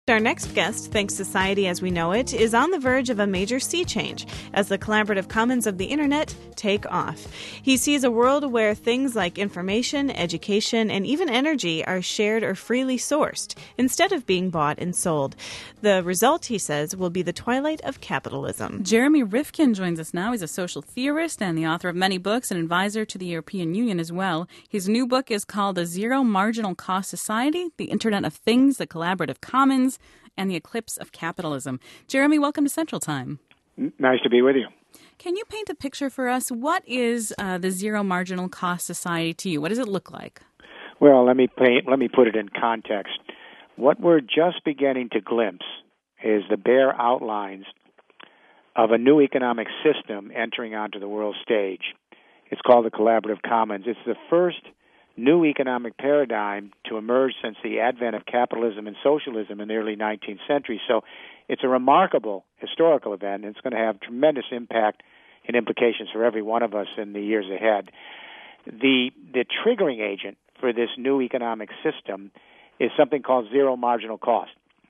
Our next guest thinks society as we know it is on the verge of a major sea change as the collaborative commons of the internet take off. He sees a world where things like information, education, and even energy are shared or freely sourced instead of being bought and sold. The result, he says, will be the twilight of capitalism. Jeremy Rifkin joins us now. He's a social theorist and the author of many books, an advisor to the European Union as well. His new book is called The Zero Marginal Cost Society, the Internet of Things, the Collaborative Commons, and the Eclipse of Capitalism. Jeremy, welcome to Central Time. Nice to be with you. Can you paint a picture for us? What is the Zero Marginal Cost Society to you? What does it look like? Well, let me put it in context. What we're just beginning to glimpse is the bare outlines of a new economic system entering onto the world stage. It's called the Collaborative Commons. It's the first new economic paradigm to emerge since the advent of capitalism and socialism in the early 19th century. So it's a remarkable historical event, and it's going to have tremendous impact and implications for every one of us in the years ahead. The triggering agent for this new economic system is something called zero marginal cost.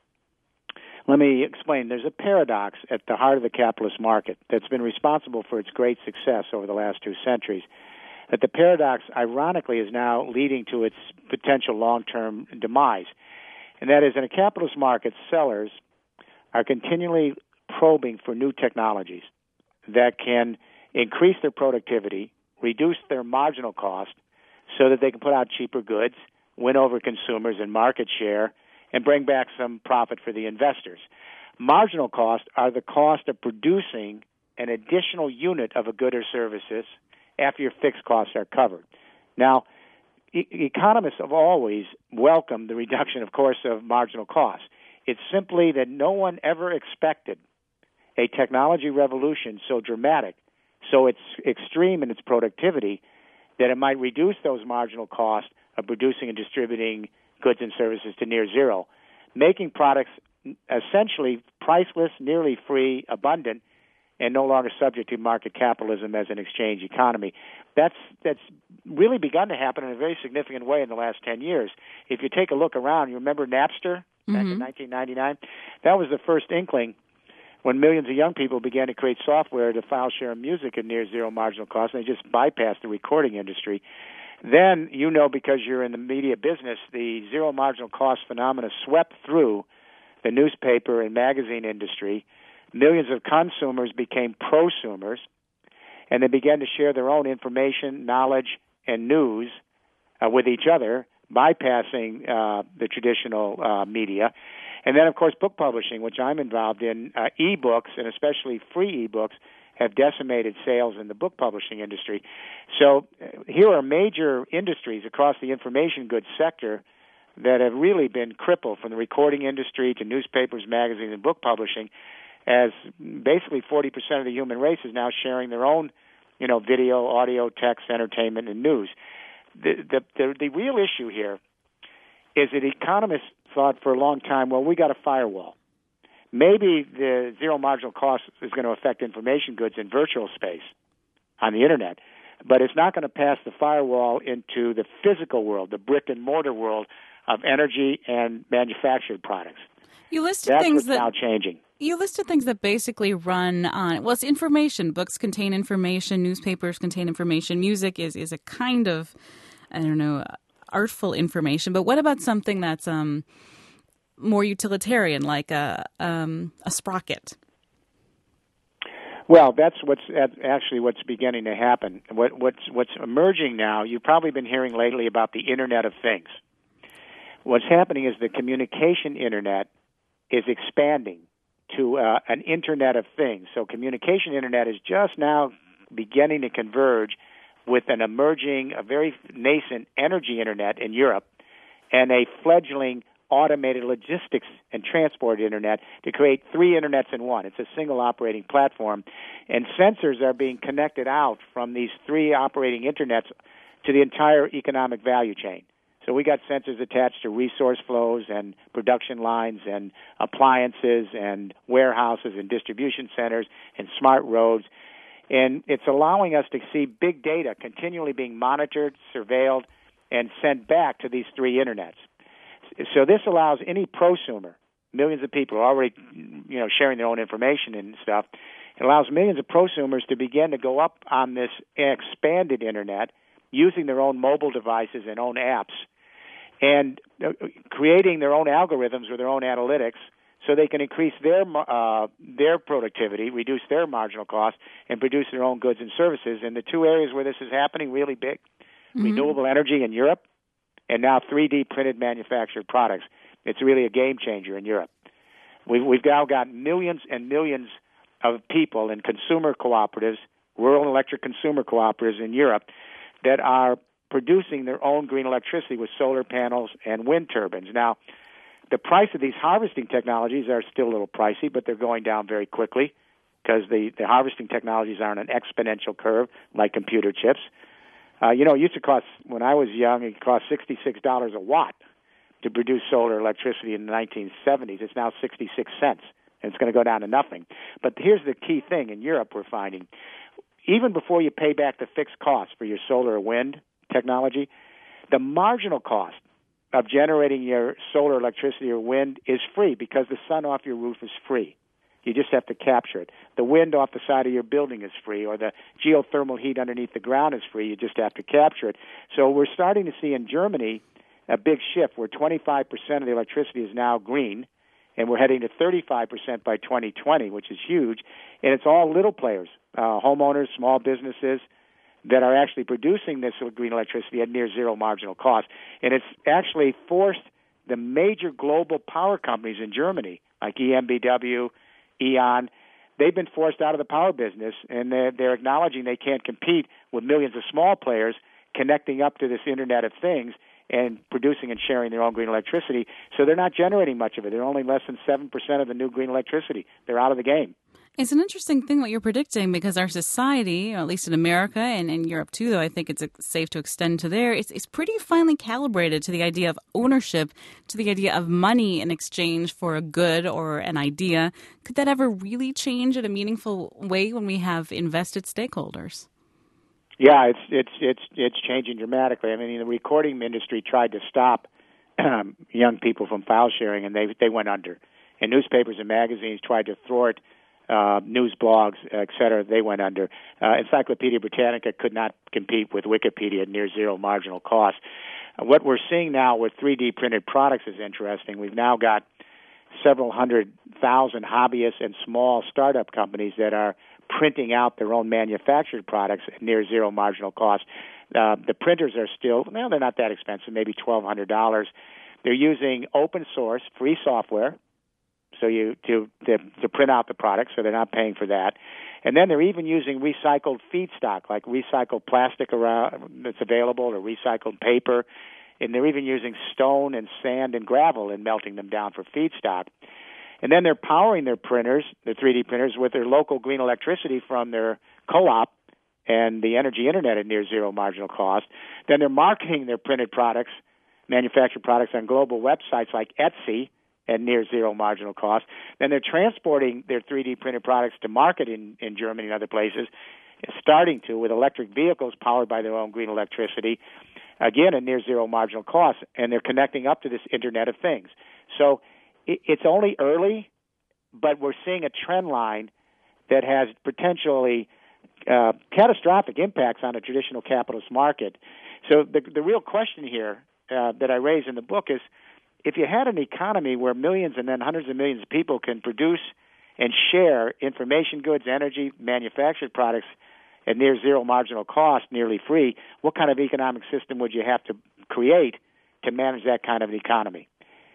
Let me explain. There's a paradox at the heart of the capitalist market that's been responsible for its great success over the last 2 centuries. That the paradox, ironically, is now leading to its potential long-term demise. And that is, in a capitalist market, sellers are continually probing for new technologies that can increase their productivity, reduce their marginal cost, so that they can put out cheaper goods, win over consumers and market share, and bring back some profit for the investors. Marginal costs are the cost of producing an additional unit of a good or services after your fixed costs are covered. Now, economists have always welcomed the reduction, of course, of marginal costs. It's simply that no one ever expected a technology revolution so dramatic, so it's extreme in its productivity, that it might reduce those marginal costs of producing and distributing goods and services to near zero, making products essentially priceless, nearly free, abundant, and no longer subject to market capitalism as an exchange economy. That's really begun to happen in a very significant way in the last 10 years. If you take a look around, you remember Napster back in 1999? That was the first inkling when millions of young people began to create software to file share music at near zero marginal cost, and they just bypassed the recording industry. Then, because you're in the media business, the zero marginal cost phenomena swept through the newspaper and magazine industry. Millions of consumers became prosumers, and they began to share their own information, knowledge, and news with each other, bypassing the traditional media. And then, of course, book publishing, which I'm involved in, e-books, and especially free e-books, have decimated sales in the book publishing industry. So here are major industries across the information goods sector that have really been crippled, from the recording industry to newspapers, magazines, and book publishing, as basically 40% of the human race is now sharing their own, video, audio, text, entertainment, and news. The real issue here is that economists thought for a long time, well, we got a firewall. Maybe the zero marginal cost is going to affect information goods in virtual space on the internet, but it's not going to pass the firewall into the physical world, the brick and mortar world of energy and manufactured products. You listed That's things what's that now changing. You listed things that basically run on, it's information. Books contain information, newspapers contain information, music is a kind of, artful information. But what about something that's more utilitarian, like a sprocket? Well, that's what's beginning to happen. What's emerging now, you've probably been hearing lately about the Internet of Things. What's happening is the communication Internet is expanding to an Internet of Things. So communication Internet is just now beginning to converge with an emerging, a very nascent energy Internet in Europe and a fledgling automated logistics and transport Internet to create 3 Internets in one. It's a single operating platform, and sensors are being connected out from these 3 operating Internets to the entire economic value chain. So we got sensors attached to resource flows and production lines and appliances and warehouses and distribution centers and smart roads. And it's allowing us to see big data continually being monitored, surveilled, and sent back to these 3 Internets. So this allows any prosumer millions of people are already, sharing their own information and stuff. It allows millions of prosumers to begin to go up on this expanded internet using their own mobile devices and own apps and creating their own algorithms or their own analytics so they can increase their productivity, reduce their marginal cost, and produce their own goods and services. And the two areas where this is happening really big, renewable energy in Europe and now 3D printed manufactured products. It's really a game changer in Europe. We've now got millions and millions of people in consumer cooperatives, rural electric consumer cooperatives in Europe that are producing their own green electricity with solar panels and wind turbines. Now, the price of these harvesting technologies are still a little pricey, but they're going down very quickly because the harvesting technologies are on an exponential curve like computer chips. It used to cost, when I was young, it cost $66 a watt to produce solar electricity in the 1970s. It's now 66 cents, and it's going to go down to nothing. But here's the key thing in Europe we're finding. Even before you pay back the fixed cost for your solar or wind technology, the marginal cost of generating your solar electricity or wind is free because the sun off your roof is free. You just have to capture it. The wind off the side of your building is free, or the geothermal heat underneath the ground is free. You just have to capture it. So we're starting to see in Germany a big shift where 25% of the electricity is now green, and we're heading to 35% by 2020, which is huge. And it's all little players, homeowners, small businesses, that are actually producing this green electricity at near zero marginal cost. And it's actually forced the major global power companies in Germany, like EnBW, E.ON, they've been forced out of the power business, and they're acknowledging they can't compete with millions of small players connecting up to this Internet of Things and producing and sharing their own green electricity. So they're not generating much of it. They're only less than 7% of the new green electricity. They're out of the game. It's an interesting thing what you're predicting because our society, or at least in America and in Europe too, though I think it's safe to extend to there, it's pretty finely calibrated to the idea of ownership, to the idea of money in exchange for a good or an idea. Could that ever really change in a meaningful way when we have invested stakeholders? Yeah, it's changing dramatically. I mean, the recording industry tried to stop young people from file sharing, and they went under. And newspapers and magazines tried to thwart news blogs, et cetera, they went under. Encyclopedia Britannica could not compete with Wikipedia at near zero marginal cost. What we're seeing now with 3D printed products is interesting. We've now got several 100,000 hobbyists and small startup companies that are printing out their own manufactured products at near zero marginal cost. The printers are still, they're not that expensive, maybe $1,200. They're using open source, free software, so to print out the product, so they're not paying for that. And then they're even using recycled feedstock, like recycled plastic around that's available, or recycled paper. And they're even using stone and sand and gravel and melting them down for feedstock. And then they're powering their printers, their 3D printers, with their local green electricity from their co-op and the energy internet at near zero marginal cost. Then they're marketing their printed products, manufactured products, on global websites like Etsy at near zero marginal cost. Then they're transporting their 3D printed products to market in Germany and other places, starting to with electric vehicles powered by their own green electricity, again at near zero marginal cost, and they're connecting up to this Internet of Things. So it's only early, but we're seeing a trend line that has potentially catastrophic impacts on a traditional capitalist market. So the real question here that I raise in the book is, if you had an economy where millions and then hundreds of millions of people can produce and share information goods, energy, manufactured products at near zero marginal cost, nearly free, what kind of economic system would you have to create to manage that kind of an economy?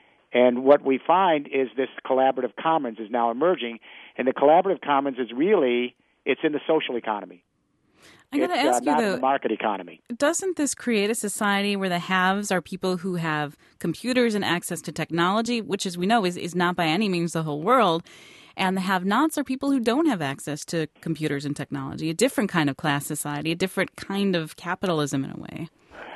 And what we find is this collaborative commons is now emerging, and the collaborative commons is really, it's in the social economy. I got to ask you, not though, the market economy. Doesn't this create a society where the haves are people who have computers and access to technology, which, as we know, is not by any means the whole world, and the have-nots are people who don't have access to computers and technology, a different kind of class society, a different kind of capitalism in a way?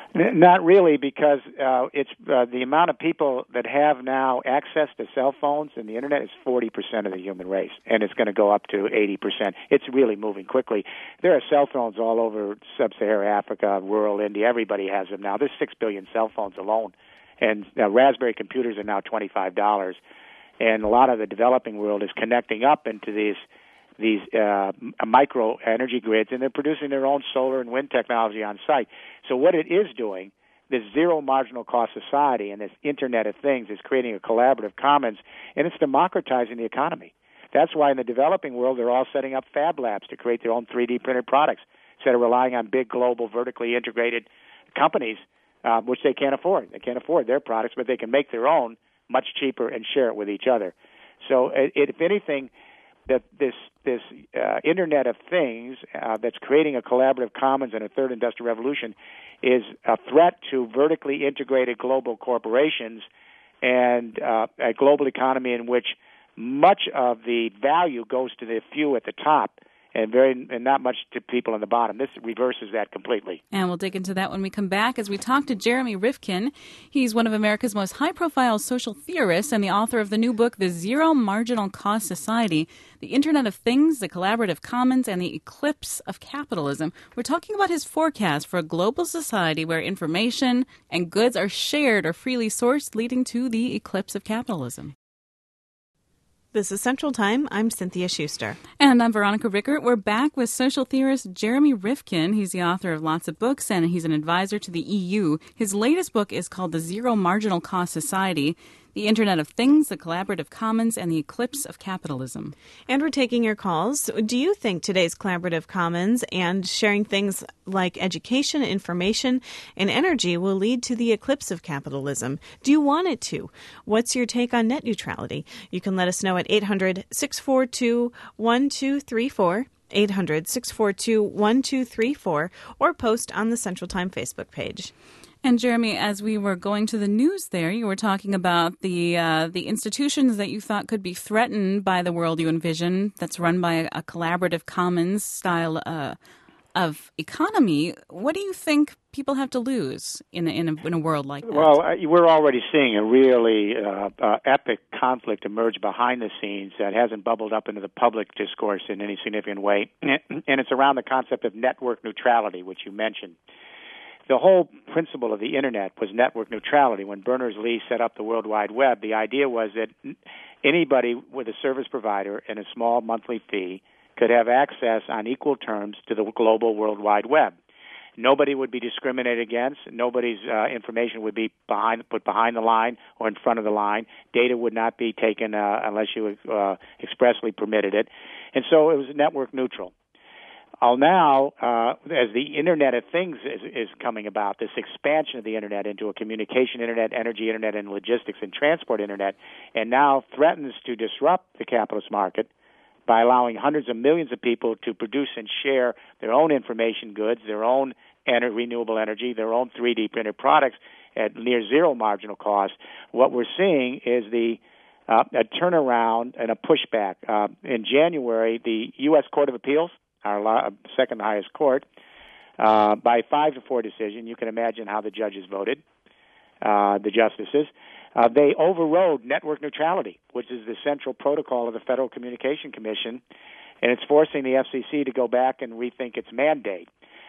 Not really, because it's the amount of people that have now access to cell phones and the Internet is 40% of the human race, and it's going to go up to 80%. It's really moving quickly. There are cell phones all over sub-Saharan Africa, rural India. Everybody has them now. There's 6 billion cell phones alone, and Raspberry computers are now $25. and a lot of the developing world is connecting up into these micro energy grids, and they're producing their own solar and wind technology on site. So what it is doing, this zero marginal cost society and this Internet of Things is creating a collaborative commons, and it's democratizing the economy. That's why in the developing world they're all setting up fab labs to create their own 3D printed products instead of relying on big global vertically integrated companies, which they can't afford. They can't afford their products, but they can make their own much cheaper and share it with each other. So if anything, that this Internet of Things that's creating a collaborative commons and a third industrial revolution is a threat to vertically integrated global corporations and a global economy in which much of the value goes to the few at the top and not much to people on the bottom. This reverses that completely. And we'll dig into that when we come back as we talk to Jeremy Rifkin. He's one of America's most high-profile social theorists and the author of the new book, The Zero Marginal Cost Society, The Internet of Things, the Collaborative Commons, and the Eclipse of Capitalism. We're talking about his forecast for a global society where information and goods are shared or freely sourced, leading to the eclipse of capitalism. This is Central Time. I'm Cynthia Schuster. And I'm Veronica Rickert. We're back with social theorist Jeremy Rifkin. He's the author of lots of books, and he's an advisor to the EU. His latest book is called The Zero Marginal Cost Society, The Internet of Things, the Collaborative Commons, and the Eclipse of Capitalism. And we're taking your calls. Do you think today's collaborative commons and sharing things like education, information, and energy will lead to the eclipse of capitalism? Do you want it to? What's your take on net neutrality? You can let us know at 800-642-1234. 800-642-1234, or post on the Central Time Facebook page. And Jeremy, as we were going to the news there, you were talking about the institutions that you thought could be threatened by the world you envision that's run by a collaborative commons style of economy. What do you think people have to lose in a world like that? Well, we're already seeing a really epic conflict emerge behind the scenes that hasn't bubbled up into the public discourse in any significant way, and it's around the concept of network neutrality, which you mentioned. The whole principle of the Internet was network neutrality. When Berners-Lee set up the World Wide Web, the idea was that anybody with a service provider and a small monthly fee could have access on equal terms to the global World Wide Web. Nobody would be discriminated against. Nobody's information would be put behind the line or in front of the line. Data would not be taken unless you expressly permitted it. And so it was network neutral. Now, as the Internet of Things is coming about, this expansion of the Internet into a communication Internet, energy Internet, and logistics and transport Internet, and now threatens to disrupt the capitalist market by allowing hundreds of millions of people to produce and share their own information goods, their own renewable energy, their own 3D printed products at near zero marginal cost. What we're seeing is a turnaround and a pushback. In January, the U.S. Court of Appeals, our second highest court, by 5-4 decision. You can imagine how the judges voted, the justices. They overrode network neutrality, which is the central protocol of the Federal Communication Commission, and it's forcing the FCC to go back and rethink its mandate.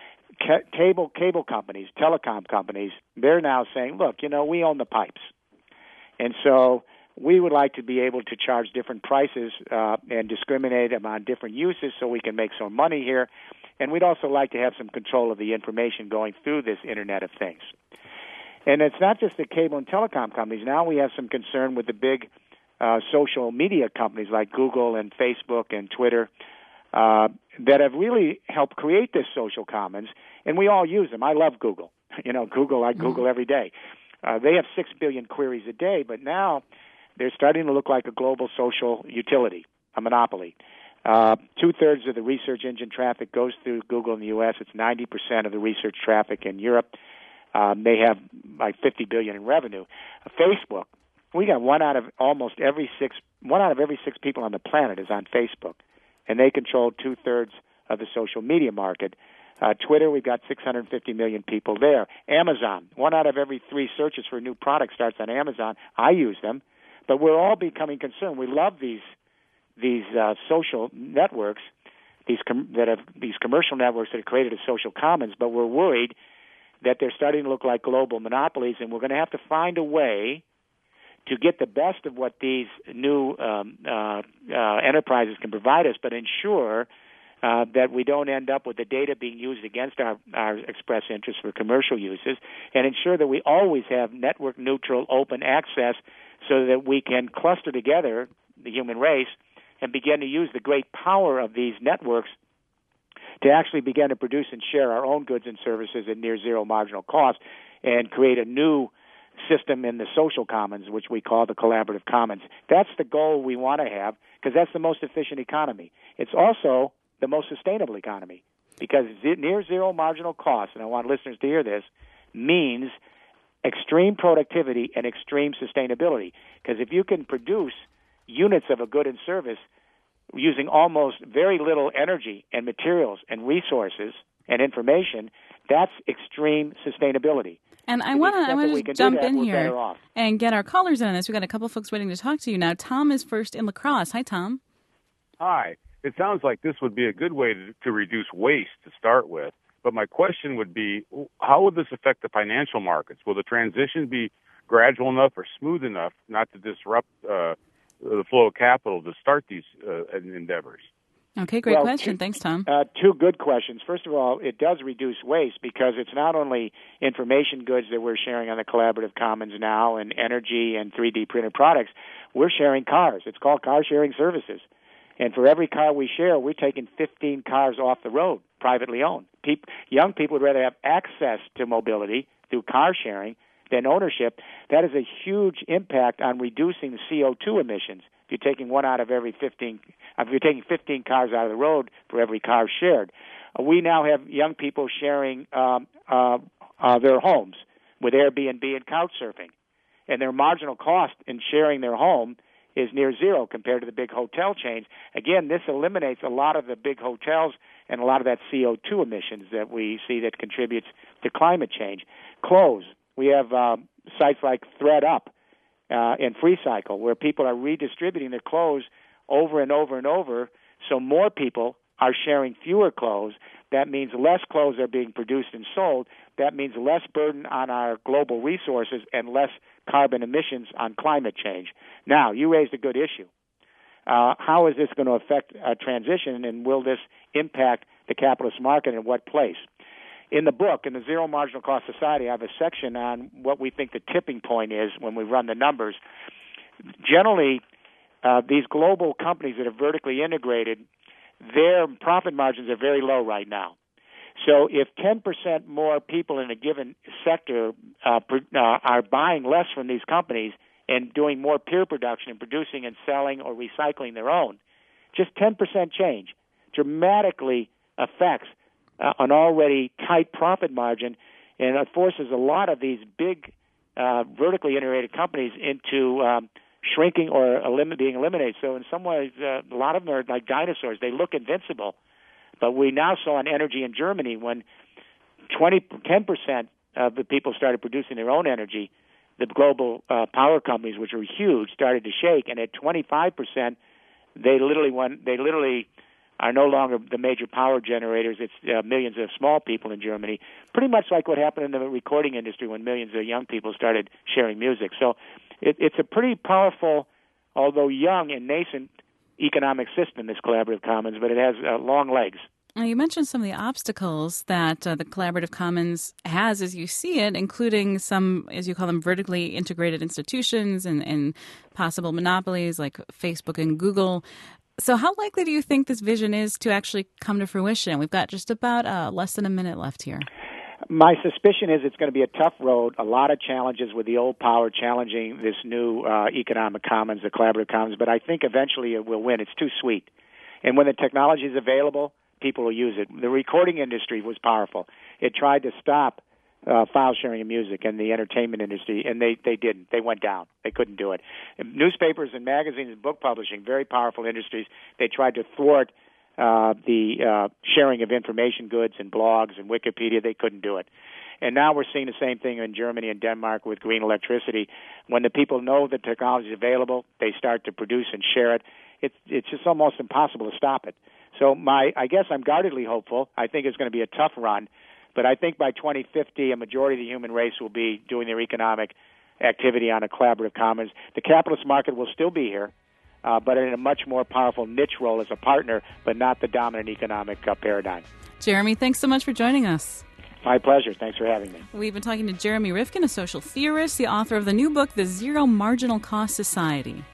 Cable companies, telecom companies, they're now saying, look, we own the pipes. And so we would like to be able to charge different prices and discriminate them on different uses so we can make some money here. And we'd also like to have some control of the information going through this Internet of Things. And it's not just the cable and telecom companies. Now we have some concern with the big social media companies like Google and Facebook and Twitter that have really helped create this social commons, and we all use them. I love Google. Google, I Google every day. They have 6 billion queries a day, but now they're starting to look like a global social utility, a monopoly. 2/3 of the research engine traffic goes through Google in the U.S. It's 90% of the research traffic in Europe. They have like $50 billion in revenue. Facebook, we got one out of every six people on the planet is on Facebook, and they control 2/3 of the social media market. Twitter, we've got 650 million people there. Amazon, 1 out of every 3 searches for a new product starts on Amazon. I use them, but we're all becoming concerned. We love these social networks, these commercial networks that have created a social commons, but we're worried that they're starting to look like global monopolies, and we're going to have to find a way to get the best of what these new enterprises can provide us, but ensure that we don't end up with the data being used against our express interests for commercial uses, and ensure that we always have network-neutral open access so that we can cluster together the human race and begin to use the great power of these networks to actually begin to produce and share our own goods and services at near zero marginal cost and create a new system in the social commons, which we call the collaborative commons. That's the goal we want to have because that's the most efficient economy. It's also the most sustainable economy because near zero marginal cost, and I want listeners to hear this, means extreme productivity and extreme sustainability. Because if you can produce units of a good and service using almost very little energy and materials and resources and information, that's extreme sustainability. And I want to jump in here and get our callers in on this. We've got a couple folks waiting to talk to you now. Tom is first in La Crosse. Hi, Tom. Hi. It sounds like this would be a good way to reduce waste to start with. But my question would be, how would this affect the financial markets? Will the transition be gradual enough or smooth enough not to disrupt the flow of capital to start these endeavors? Okay, great question. Thanks, Tom. Two good questions. First of all, it does reduce waste because it's not only information goods that we're sharing on the Collaborative Commons now and energy and 3D printed products. We're sharing cars. It's called car sharing services. And for every car we share, we're taking 15 cars off the road, privately owned. Young people would rather have access to mobility through car sharing than ownership. That is a huge impact on reducing the CO2 emissions. If you're taking one out of every 15, if you're taking 15 cars out of the road for every car shared. We now have young people sharing their homes with Airbnb and Couchsurfing. And their marginal cost in sharing their home is near zero compared to the big hotel chains. Again, this eliminates a lot of the big hotels and a lot of that CO2 emissions that we see that contributes to climate change. Clothes. We have sites like ThreadUp and FreeCycle where people are redistributing their clothes over and over and over, so more people are sharing fewer clothes. That means less clothes are being produced and sold. That means less burden on our global resources and less carbon emissions on climate change. Now, you raised a good issue. How is this going to affect transition, and will this impact the capitalist market and what place? In the book, in the Zero Marginal Cost Society, I have a section on what we think the tipping point is when we run the numbers. Generally, these global companies that are vertically integrated, their profit margins are very low right now. So if 10% more people in a given sector are buying less from these companies and doing more peer production and producing and selling or recycling their own, just 10% change dramatically affects an already tight profit margin, and it forces a lot of these big vertically integrated companies into shrinking or being eliminated. So in some ways, a lot of them are like dinosaurs. They look invincible. But we now saw in energy in Germany when 10% of the people started producing their own energy, the global power companies, which were huge, started to shake. And at 25%, they literally are no longer the major power generators. It's millions of small people in Germany, pretty much like what happened in the recording industry when millions of young people started sharing music. So it's a pretty powerful, although young and nascent, economic system, this Collaborative Commons, but it has long legs. Now, you mentioned some of the obstacles that the Collaborative Commons has as you see it, including some, as you call them, vertically integrated institutions and possible monopolies like Facebook and Google. So how likely do you think this vision is to actually come to fruition? We've got just about less than a minute left here. My suspicion is it's going to be a tough road, a lot of challenges with the old power challenging this new economic commons, the Collaborative Commons, but I think eventually it will win. It's too sweet. And when the technology is available, people will use it. The recording industry was powerful. It tried to stop file sharing of music and the entertainment industry, and they didn't. They went down. They couldn't do it. And newspapers and magazines and book publishing, very powerful industries, they tried to thwart the sharing of information goods and blogs and Wikipedia. They couldn't do it. And now we're seeing the same thing in Germany and Denmark with green electricity. When the people know the technology is available, they start to produce and share it. It's just almost impossible to stop it. So I guess I'm guardedly hopeful. I think it's going to be a tough run, but I think by 2050, a majority of the human race will be doing their economic activity on a collaborative commons. The capitalist market will still be here, but in a much more powerful niche role as a partner, but not the dominant economic paradigm. Jeremy, thanks so much for joining us. My pleasure. Thanks for having me. We've been talking to Jeremy Rifkin, a social theorist, the author of the new book, The Zero Marginal Cost Society.